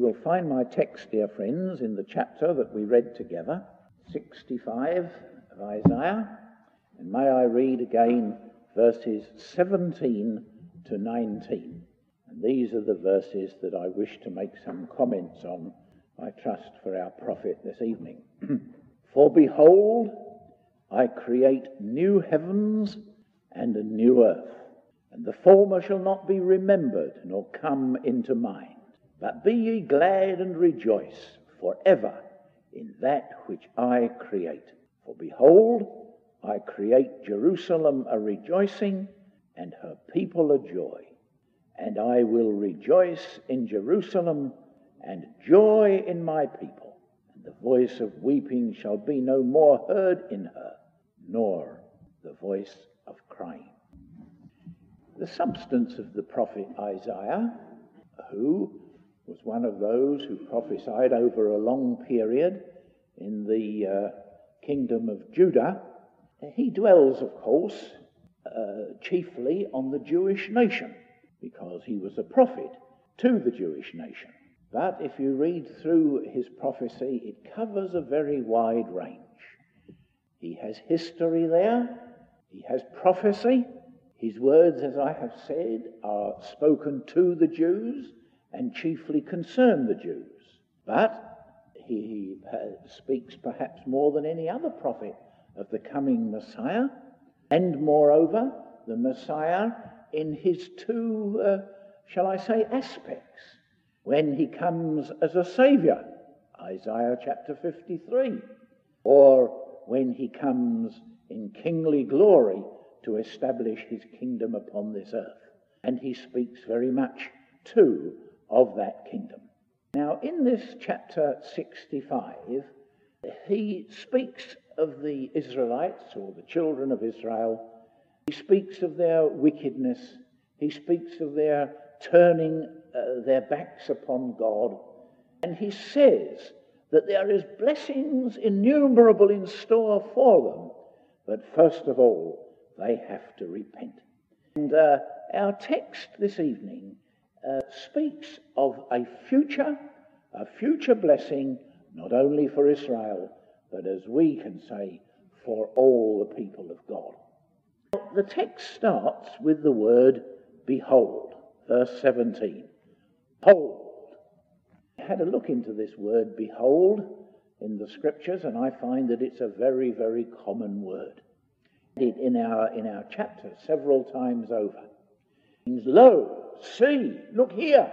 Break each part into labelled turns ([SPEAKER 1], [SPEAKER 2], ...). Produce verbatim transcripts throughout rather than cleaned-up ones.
[SPEAKER 1] will find my text, dear friends, in the chapter that we read together, sixty-five of Isaiah, and may I read again verses seventeen to nineteen. And these are the verses that I wish to make some comments on, I trust, for our prophet this evening. For behold, I create new heavens and a new earth, and the former shall not be remembered, nor come into mind. But be ye glad and rejoice for ever in that which I create. For behold, I create Jerusalem a rejoicing, and her people a joy. And I will rejoice in Jerusalem, and joy in my people. And the voice of weeping shall be no more heard in her, nor the voice of crying. The substance of the prophet Isaiah, who was one of those who prophesied over a long period in the uh, kingdom of Judah, he dwells, of course, uh, chiefly on the Jewish nation, because he was a prophet to the Jewish nation. But if you read through his prophecy, it covers a very wide range. He has history there, he has prophecy. His words, as I have said, are spoken to the Jews and chiefly concern the Jews. But he speaks perhaps more than any other prophet of the coming Messiah, and moreover, the Messiah in his two, uh, shall I say, aspects. When he comes as a Saviour, Isaiah chapter fifty-three, or when he comes in kingly glory to establish his kingdom upon this earth. And he speaks very much, too, of that kingdom. Now, in this chapter sixty-five, he speaks of the Israelites, or the children of Israel. He speaks of their wickedness. He speaks of their turning uh, their backs upon God. And he says that there is blessings innumerable in store for them, but first of all, they have to repent. And uh, our text this evening uh, speaks of a future, a future blessing, not only for Israel, but as we can say, for all the people of God. The text starts with the word behold, verse seventeen. Behold. I had a look into this word behold in the scriptures, and I find that it's a very, very common word. It in our in our chapter several times over. It means lo, see, look here.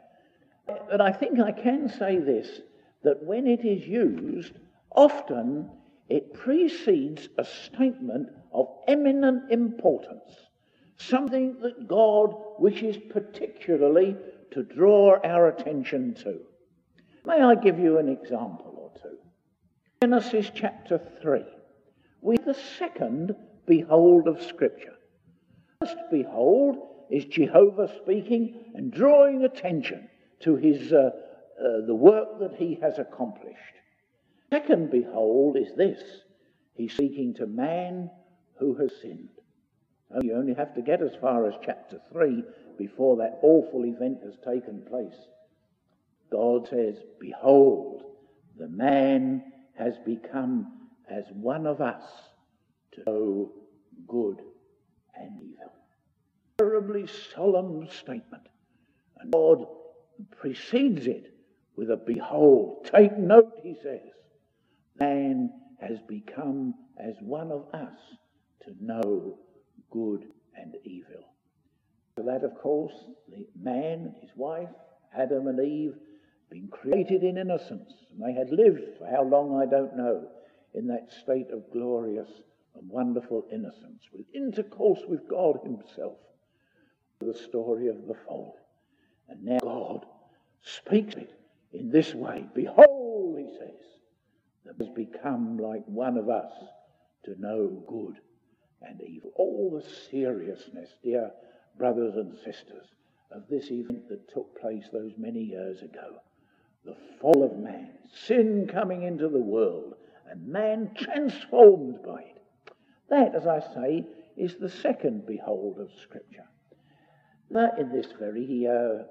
[SPEAKER 1] But I think I can say this, that when it is used, often it precedes a statement of eminent importance, something that God wishes particularly to draw our attention to. May I give you an example or two? Genesis chapter three. We have the second behold of Scripture. First behold is Jehovah speaking and drawing attention to his uh, uh, the work that he has accomplished. Second behold is this. He's speaking to man who has sinned. So you only have to get as far as chapter three before that awful event has taken place. God says, behold, the man has become as one of us to know good and evil. Terribly solemn statement. And God precedes it with a behold. Take note, he says. Man has become as one of us to know good and evil. So that, of course, the man and his wife, Adam and Eve, been created in innocence. And they had lived, for how long I don't know, in that state of glorious and wonderful innocence, with intercourse with God himself. The story of the fall. And now God speaks it in this way. Behold, he says, that has become like one of us to know good and evil. All the seriousness, dear brothers and sisters, of this event that took place those many years ago. The fall of man, sin coming into the world, and man transformed by it. That, as I say, is the second behold of Scripture. That in this very uh,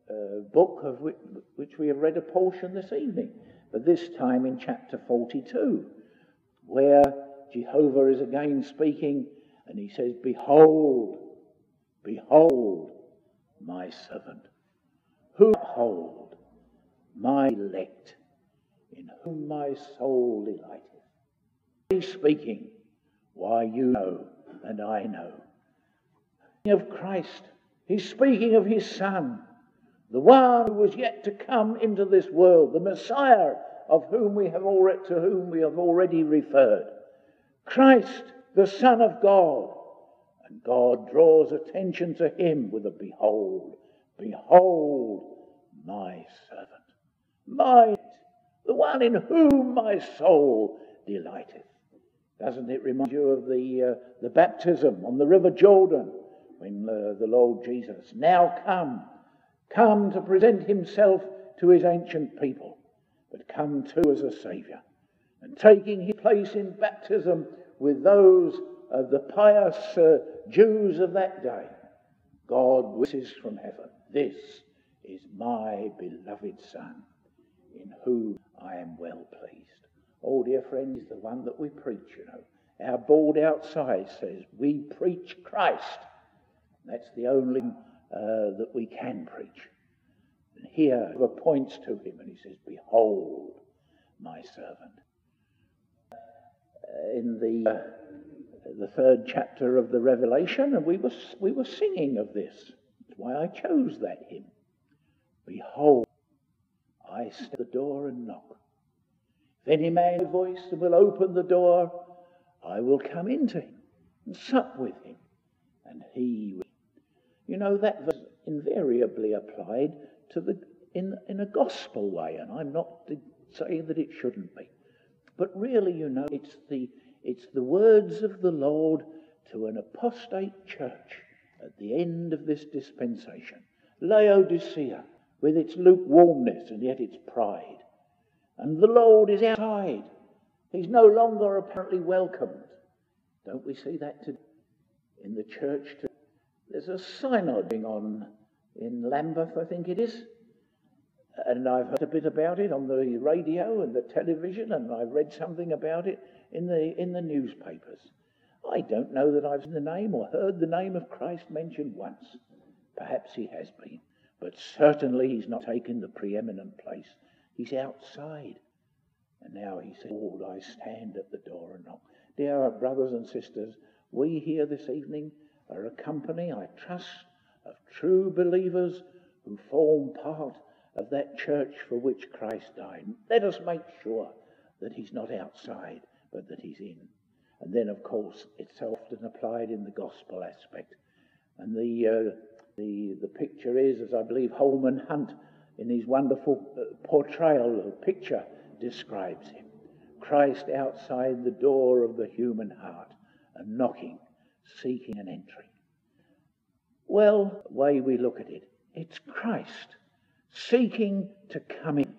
[SPEAKER 1] uh, book of which, which we have read a portion this evening, but this time in chapter forty-two, where Jehovah is again speaking, and he says, "Behold, behold my servant, who behold my elect, in whom my soul delighteth." He's speaking, why you know and I know. Of Christ, he's speaking of his Son, the one who was yet to come into this world, the Messiah of whom we have already, to whom we have already referred. Christ, the Son of God. And God draws attention to him with a behold, behold my servant, my, the one in whom my soul delighteth. Doesn't it remind you of the uh, the baptism on the River Jordan, when uh, the Lord Jesus, now come, come to present himself to his ancient people, but come too as a Saviour, and taking his place in baptism with those of the pious uh, Jews of that day, God whistles from heaven, "This is my beloved Son, in whom I am well pleased." Oh, dear friends, the one that we preach, you know. Our board outside says, we preach Christ. That's the only uh, that we can preach. And here, he points to him and he says, "Behold my servant." Uh, in the uh, the third chapter of the Revelation, and we were we were singing of this. That's why I chose that hymn. "Behold, I stand at the door and knock. If any man hear voice and will open the door, I will come into him and sup with him, and he with me." You know, that verse invariably applied to the in in a gospel way, and I'm not saying that it shouldn't be, but really, you know, it's the it's the words of the Lord to an apostate church at the end of this dispensation, Laodicea, with its lukewarmness and yet its pride. And the Lord is outside. He's no longer apparently welcomed. Don't we see that today in the church too? There's a synod going on in Lambeth, I think it is. And I've heard a bit about it on the radio and the television, and I've read something about it in the in the newspapers. I don't know that I've seen the name or heard the name of Christ mentioned once. Perhaps he has been, but certainly he's not taken the preeminent place. He's outside. And now he says, "Lord, I stand at the door and knock." Dear brothers and sisters, we here this evening are a company, I trust, of true believers who form part of that church for which Christ died. Let us make sure that he's not outside, but that he's in. And then, of course, it's so often applied in the gospel aspect. And the uh, the the picture is, as I believe Holman Hunt, in his wonderful portrayal or picture, describes him. Christ outside the door of the human heart and knocking, seeking an entry. Well, the way we look at it, it's Christ seeking to come in.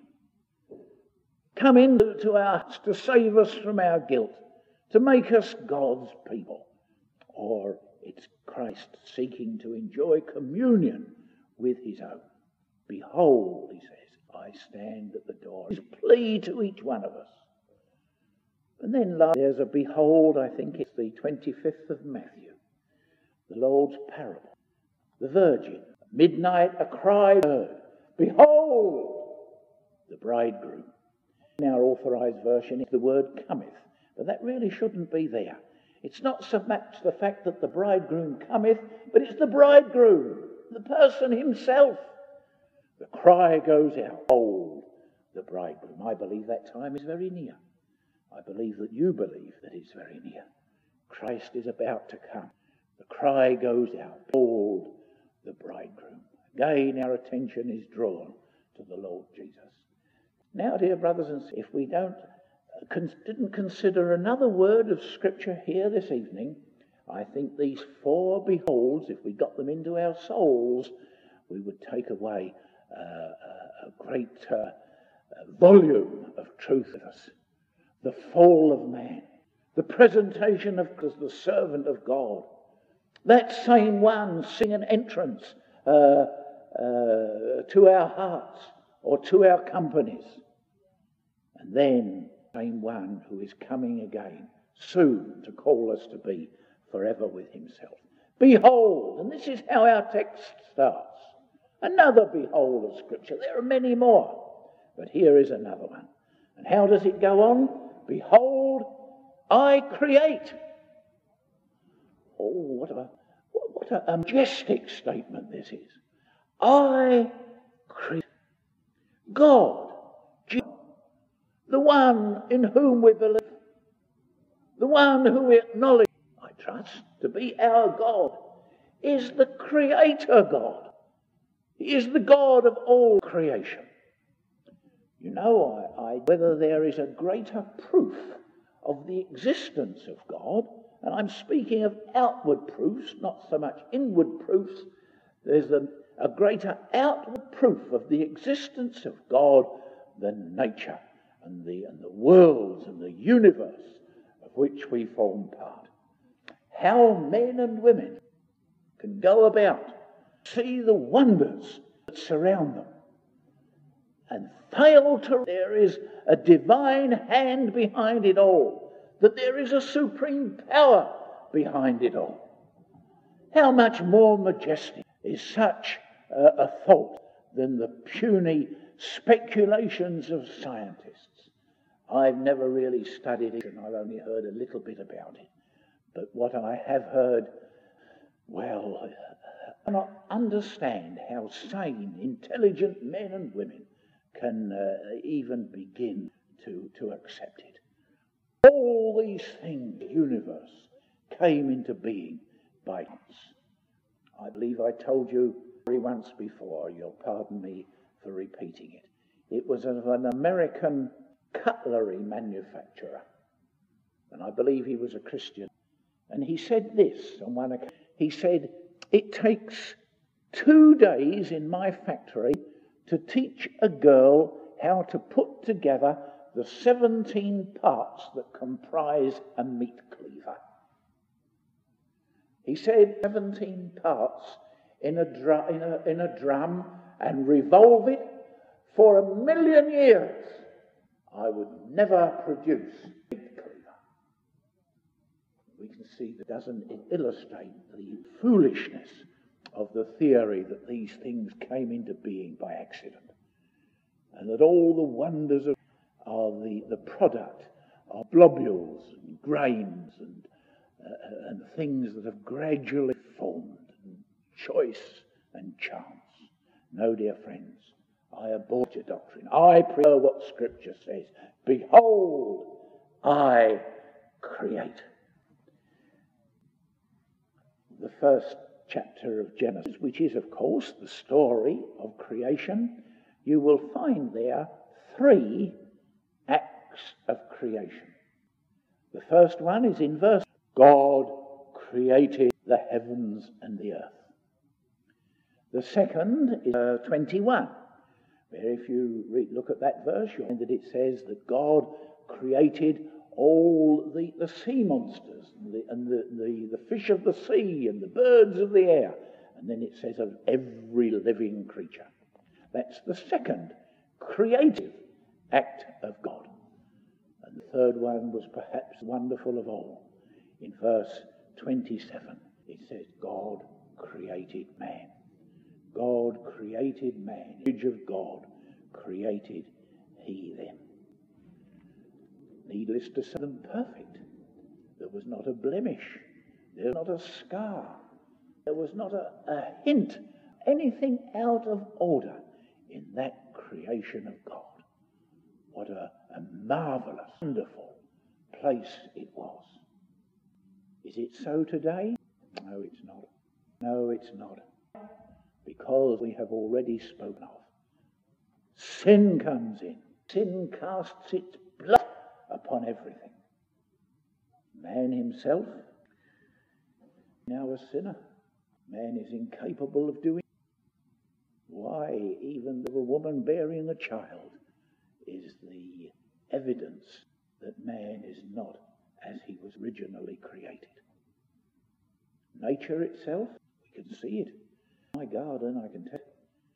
[SPEAKER 1] Come into our hearts to save us from our guilt, to make us God's people. Or it's Christ seeking to enjoy communion with his own. "Behold," he says, "I stand at the door." His plea to each one of us. And then there's a behold, I think it's the twenty-fifth of Matthew, the Lord's parable. The virgin, midnight, a cry heard, "Behold, the bridegroom." In our authorized version, the word cometh, but that really shouldn't be there. It's not so much the fact that the bridegroom cometh, but it's the bridegroom, the person himself. The cry goes out, "Behold, the bridegroom." I believe that time is very near. I believe that you believe that it's very near. Christ is about to come. The cry goes out, "Behold, the bridegroom." Again, our attention is drawn to the Lord Jesus. Now, dear brothers and sisters, if we don't con- didn't consider another word of Scripture here this evening, I think these four beholds, if we got them into our souls, we would take away Uh, a great uh, uh, volume of truth with us. The fall of man, the presentation of as the servant of God, that same one seeing an entrance uh, uh, to our hearts or to our companies. And then came one who is coming again soon to call us to be forever with himself. Behold, and this is how our text starts. Another behold of Scripture. There are many more, but here is another one. And how does it go on? Behold, I create. Oh, what a, what a majestic statement this is. I create. God, the one in whom we believe, the one who we acknowledge, I trust, to be our God, is the Creator God. He is the God of all creation. You know, I, I, whether there is a greater proof of the existence of God, and I'm speaking of outward proofs, not so much inward proofs, there's a, a greater outward proof of the existence of God than nature and the, and the worlds and the universe of which we form part. How men and women can go about, see the wonders that surround them, and fail to, there is a divine hand behind it all, that there is a supreme power behind it all. How much more majestic is such uh, a thought than the puny speculations of scientists? I've never really studied it, and I've only heard a little bit about it. But what I have heard, well, I cannot understand how sane, intelligent men and women can uh, even begin to, to accept it. All these things, the universe, came into being by chance. I believe I told you once before, you'll pardon me for repeating it. It was of an American cutlery manufacturer, and I believe he was a Christian. And he said this on one occasion. He said, it takes two days in my factory to teach a girl how to put together the seventeen parts that comprise a meat cleaver. He said seventeen parts in a, dr- in a, in a drum and revolve it for a million years. I would never produce a meat cleaver. We can see that doesn't illustrate the foolishness of the theory that these things came into being by accident, and that all the wonders of, are the, the product of globules and grains and, uh, and things that have gradually formed, and choice and chance. No, dear friends, I abhor your doctrine. I prefer what Scripture says. Behold, I create. The first chapter of Genesis, which is, of course, the story of creation, you will find there three acts of creation. The first one is in verse, God created the heavens and the earth. The second is uh, twenty-one, where if you read, look at that verse, you'll find that it says that God created all the, the sea monsters and, the, and the, the, the fish of the sea and the birds of the air. And then it says of every living creature. That's the second creative act of God. And the third one was perhaps wonderful of all. In verse twenty-seven, it says, God created man. God created man. In the image of God created he them. Needless to say, them perfect. There was not a blemish. There was not a scar. There was not a, a hint, anything out of order in that creation of God. What a, a marvelous, wonderful place it was. Is it so today? No, it's not. No, it's not. Because we have already spoken of. Sin comes in. Sin casts its blood upon everything. Man himself, now a sinner. Man is incapable of doing. Why, even the woman bearing a child is the evidence that man is not as he was originally created. Nature itself, we can see it. My garden, I can tell you,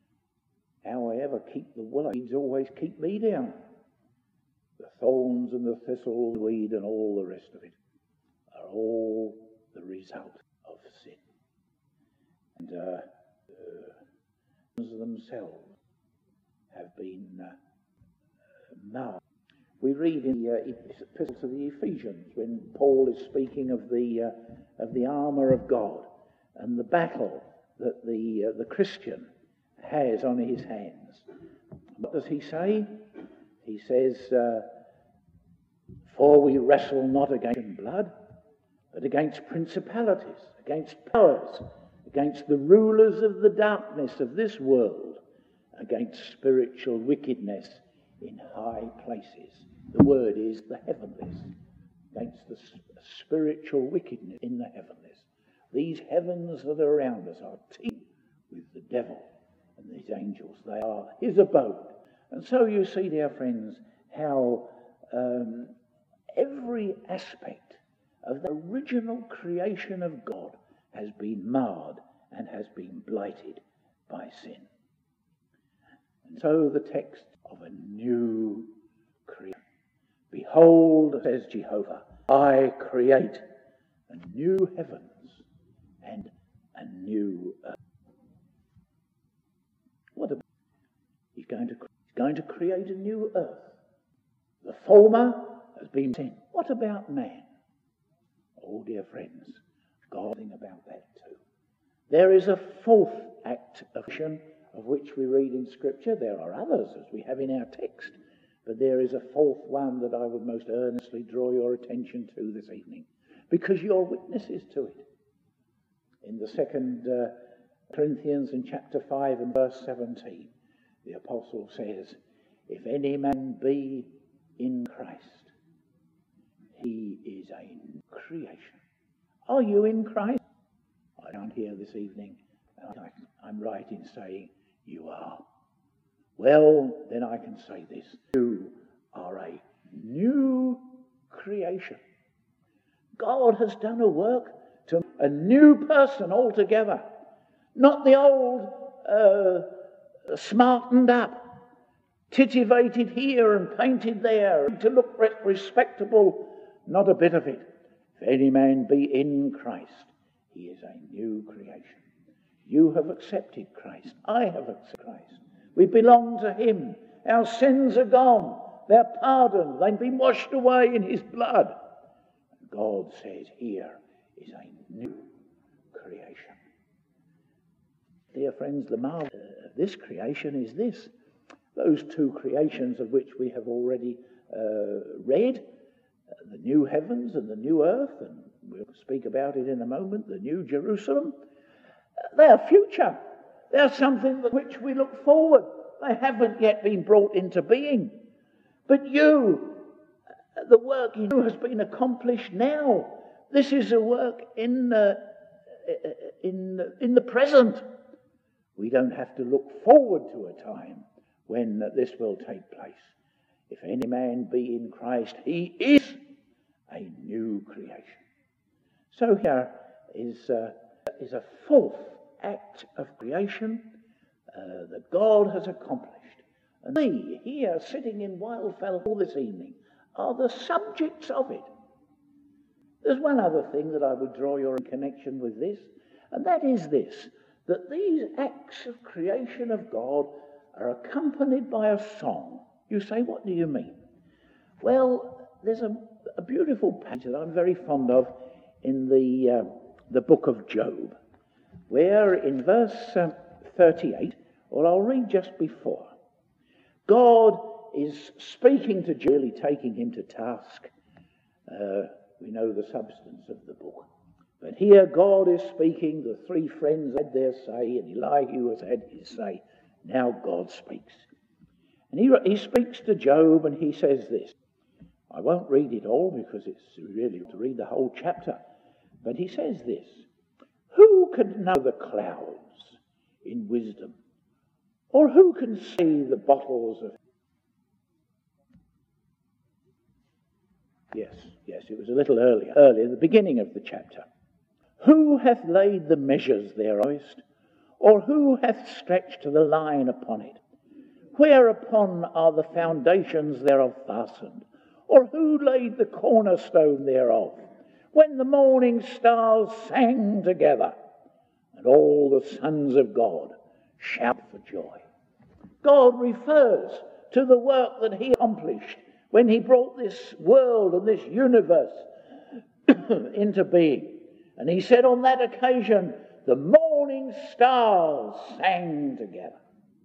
[SPEAKER 1] how I ever keep the willow weeds always keep me down. The thorns and the thistleweed and all the rest of it are all the result of sin. And uh, uh, themselves have been uh, marred. We read in the uh, epistle to the Ephesians when Paul is speaking of the uh, of the armour of God and the battle that the uh, the Christian has on his hands. What does he say? He says, uh, "For we wrestle not against blood, but against principalities, against powers, against the rulers of the darkness of this world, against spiritual wickedness in high places." The word is the heavenlies. Against the spiritual wickedness in the heavenlies. These heavens that are around us are teeming with the devil and these angels. They are his abode. And so you see, dear friends, how um, every aspect of the original creation of God has been marred and has been blighted by sin. And so the text of a new creation. Behold, says Jehovah, I create a new heavens and a new earth. What about? He's going to, he's going to create a new earth. The former has been sin. What about man? Oh, dear friends, God thinks about that too. There is a fourth act of creation of which we read in Scripture. There are others, as we have in our text, but there is a fourth one that I would most earnestly draw your attention to this evening, because you're witnesses to it. In the second uh, Corinthians in chapter five and verse seventeen, the apostle says, "If any man be in Christ, he is a new creation." Are you in Christ? I can't hear this evening. I'm right in saying you are. Well, then I can say this. You are a new creation. God has done a work to a new person altogether. Not the old, uh, smartened up, titivated here and painted there to look respectable. Not a bit of it. If any man be in Christ, he is a new creation. You have accepted Christ. I have accepted Christ. We belong to him. Our sins are gone. They're pardoned. They've been washed away in his blood. God says here is a new creation. Dear friends, the marvel of this creation is this. Those two creations of which we have already uh, read, uh, the new heavens and the new earth, and we'll speak about it in a moment, the new Jerusalem, uh, they are future. They're something to which we look forward. They haven't yet been brought into being. But you, the work in you has been accomplished now. This is a work in, uh, in, in the present. We don't have to look forward to a time when this will take place. If any man be in Christ, he is a new creation. So here is, uh, is a fourth act of creation uh, that God has accomplished. And we here sitting in Wildfell Hall this evening are the subjects of it. There's one other thing that I would draw your connection with this, and that is this, that these acts of creation of God are accompanied by a song. You say, what do you mean? Well, there's a, a beautiful passage that I'm very fond of in the, uh, the book of Job, where in verse uh, thirty-eight, well, I'll read just before, God is speaking to Job, really taking him to task. Uh, we know the substance of the book. But here God is speaking, the three friends had their say, and Elihu has had his say. Now God speaks. And he, he speaks to Job and he says this. I won't read it all because it's really to read the whole chapter. But he says this. Who can know the clouds in wisdom? Or who can see the bottles of... Yes, yes, it was a little earlier, earlier, the beginning of the chapter. Who hath laid the measures thereof, or who hath stretched the line upon it? Whereupon are the foundations thereof fastened? Or who laid the cornerstone thereof? When the morning stars sang together, and all the sons of God shout for joy. God refers to the work that he accomplished when he brought this world and this universe into being. And he said on that occasion, the morning stars sang together.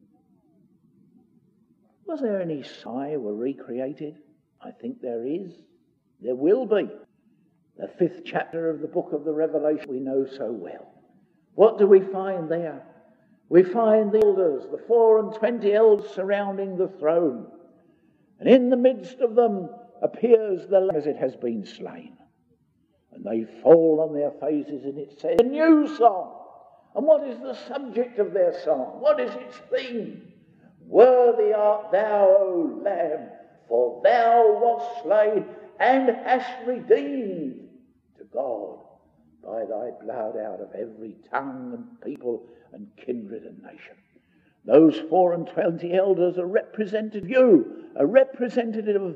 [SPEAKER 1] Was there any sign were recreated? I think there is. There will be. The fifth chapter of the book of the Revelation we know so well. What do we find there? We find the elders, the four and twenty elders surrounding the throne. And in the midst of them appears the Lamb as it has been slain. And they fall on their faces, and it says, a new song. And what is the subject of their song? What is its theme? Worthy art thou, O Lamb, for thou wast slain and hast redeemed to God by thy blood out of every tongue and people and kindred and nation. Those four and twenty elders are represented you, a representative of